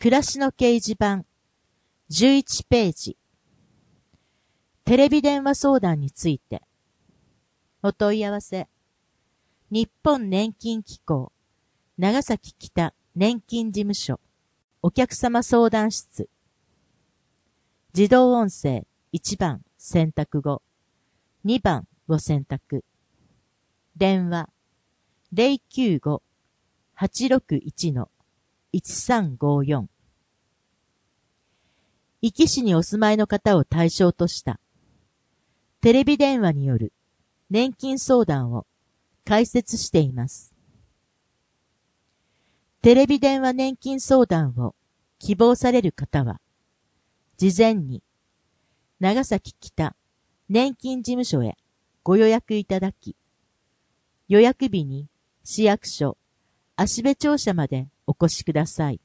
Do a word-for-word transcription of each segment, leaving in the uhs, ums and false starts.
暮らしの掲示板、じゅういちページ。テレビ電話相談について。お問い合わせ。日本年金機構、長崎北年金事務所、お客様相談室。自動音声いちばん選択後、にばんを選択。電話 ゼロきゅうご はちろくいち いちさんごよん。壱岐市にお住まいの方を対象としたテレビ電話による年金相談を開設しています。テレビ電話年金相談を希望される方は、事前に長崎北年金事務所へご予約いただき、予約日に市役所芦部庁舎までお越しください。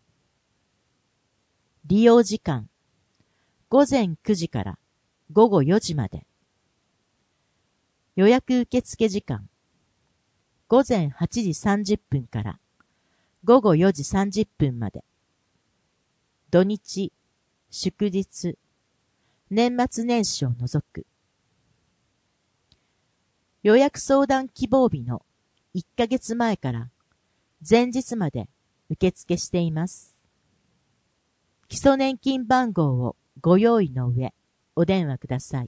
利用時間、午前くじから午後よじまで。予約受付時間、午前はちじさんじゅっぷんから午後よじさんじゅっぷんまで。土日、祝日、年末年始を除く。予約相談希望日のいっかげつまえから前日まで受付しています。基礎年金番号をご用意の上、お電話ください。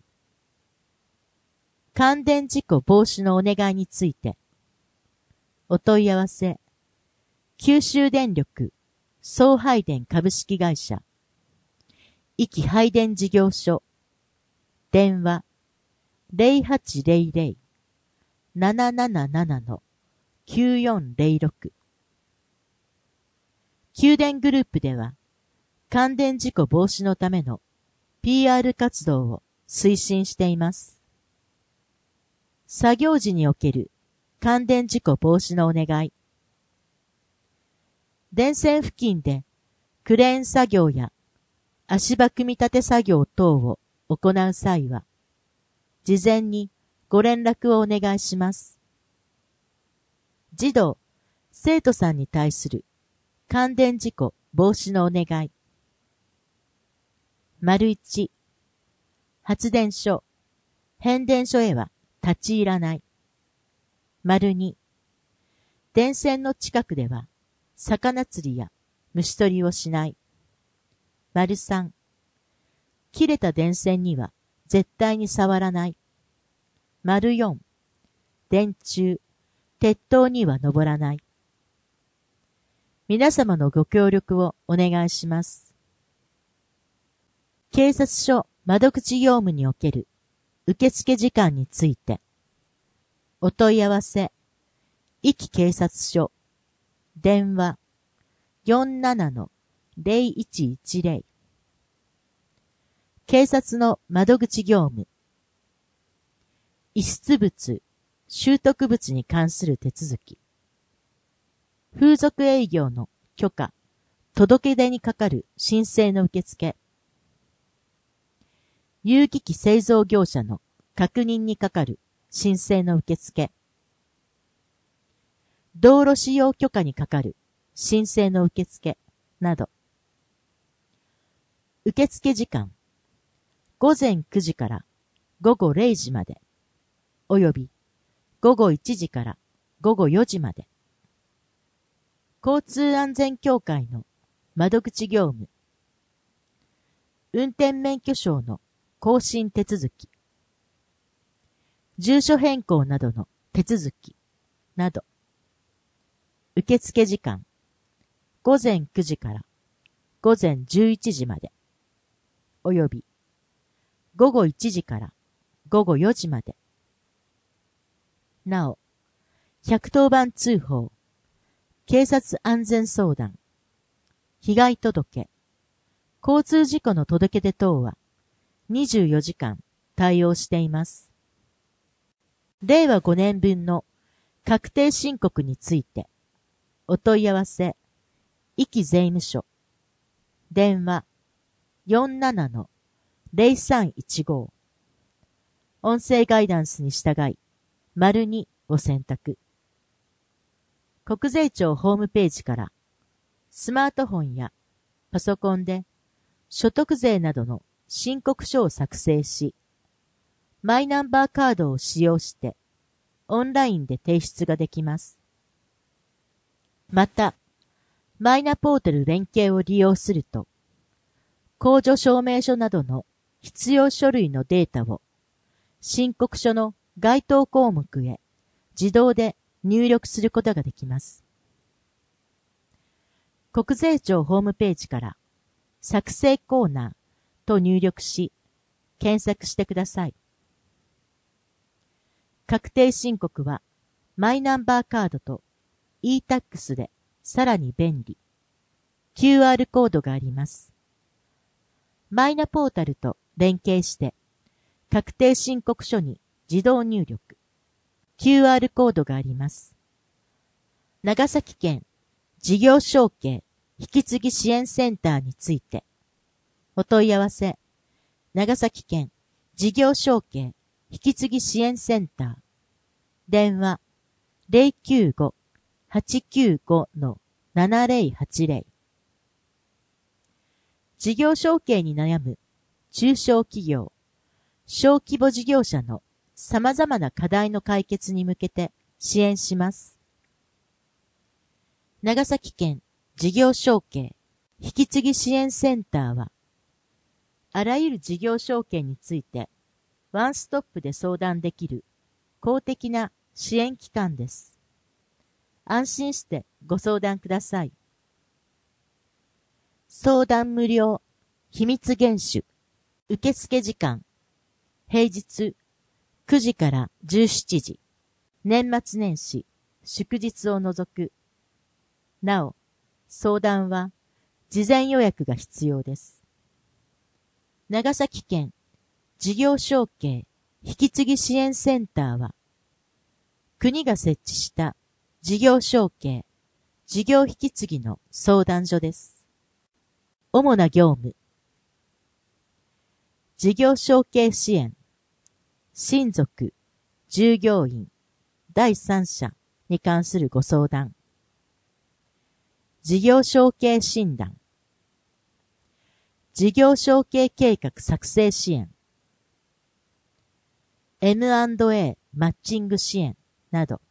感電事故防止のお願いについて、お問い合わせ、九州電力送配電株式会社、壱岐配電事業所、電話 ゼロはちゼロゼロ ななななな きゅうよんゼロろく。九電グループでは、感電事故防止のための ピーアール 活動を推進しています。作業時における感電事故防止のお願い。電線付近でクレーン作業や足場組み立て作業等を行う際は、事前にご連絡をお願いします。児童、生徒さんに対する感電事故防止のお願い。丸一、発電所、変電所へは立ち入らない。丸二、電線の近くでは魚釣りや虫取りをしない。丸三、切れた電線には絶対に触らない。丸四、電柱、鉄塔には登らない。皆様のご協力をお願いします。警察署窓口業務における受付時間について、お問い合わせ、壱岐警察署、電話 よんななのゼロいちいちゼロ。警察の窓口業務、遺失物、拾得物に関する手続き、風俗営業の許可、届け出にかかる申請の受付、有機器製造業者の確認にかかる申請の受付、道路使用許可にかかる申請の受付など。受付時間、午前くじから午後れいじまで、および午後いちじから午後よじまで。交通安全協会の窓口業務、運転免許証の更新手続き、住所変更などの手続きなど。受付時間、午前くじから午前じゅういちじまで、および午後いちじから午後よじまで。なお、ひゃくとおばん通報、警察安全相談、被害届、交通事故の届け出等はにじゅうよじかん対応しています。れいわごねんぶんの確定申告について、お問い合わせ、壱岐税務署、電話 よんななのゼロさんいちご。音声ガイダンスに従い、丸にを選択。国税庁ホームページから、スマートフォンやパソコンで所得税などの申告書を作成し、マイナンバーカードを使用してオンラインで提出ができます。また、マイナポータル連携を利用すると、控除証明書などの必要書類のデータを申告書の該当項目へ自動で入力することができます。国税庁ホームページから作成コーナーと入力し、検索してください。確定申告はマイナンバーカードと イータックス でさらに便利。キューアール コードがあります。マイナポータルと連携して確定申告書に自動入力。キューアール コードがあります。長崎県事業承継引き継ぎ支援センターについてお問い合わせ長崎県事業承継引き継ぎ支援センター電話 ゼロきゅうご はちきゅうご ななゼロはちゼロ 事業承継に悩む中小企業小規模事業者の様々な課題の解決に向けて支援します。長崎県事業承継引き継ぎ支援センターは、あらゆる事業承継についてワンストップで相談できる公的な支援機関です。安心してご相談ください。相談無料、秘密厳守、受付時間、平日くじからじゅうしちじ、年末年始、祝日を除く。なお、相談は事前予約が必要です。長崎県事業承継引き継ぎ支援センターは、国が設置した事業承継、事業引き継ぎの相談所です。主な業務。事業承継支援、親族、従業員、第三者に関するご相談。事業承継診断。事業承継計画作成支援。エムアンドエー マッチング支援など。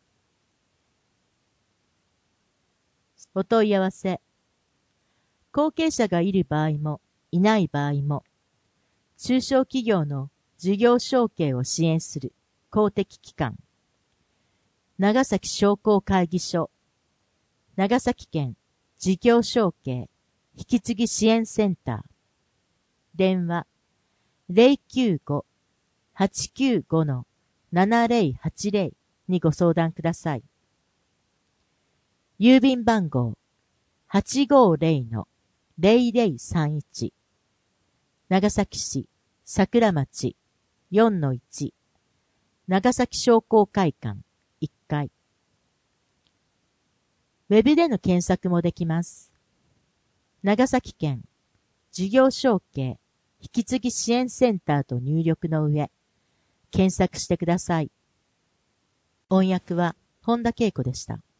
お問い合わせ。後継者がいる場合もいない場合も、中小企業の事業承継を支援する公的機関。長崎商工会議所。長崎県事業承継引き継ぎ支援センター。電話 ゼロきゅうご はちきゅうご ななゼロはちゼロ にご相談ください。郵便番号 はちごゼロ ゼロゼロさんいち 長崎市桜町 よんのいち 長崎商工会館いっかい。ウェブでの検索もできます。長崎県事業承継引き継ぎ支援センターと入力の上、検索してください。音訳は本田恵子でした。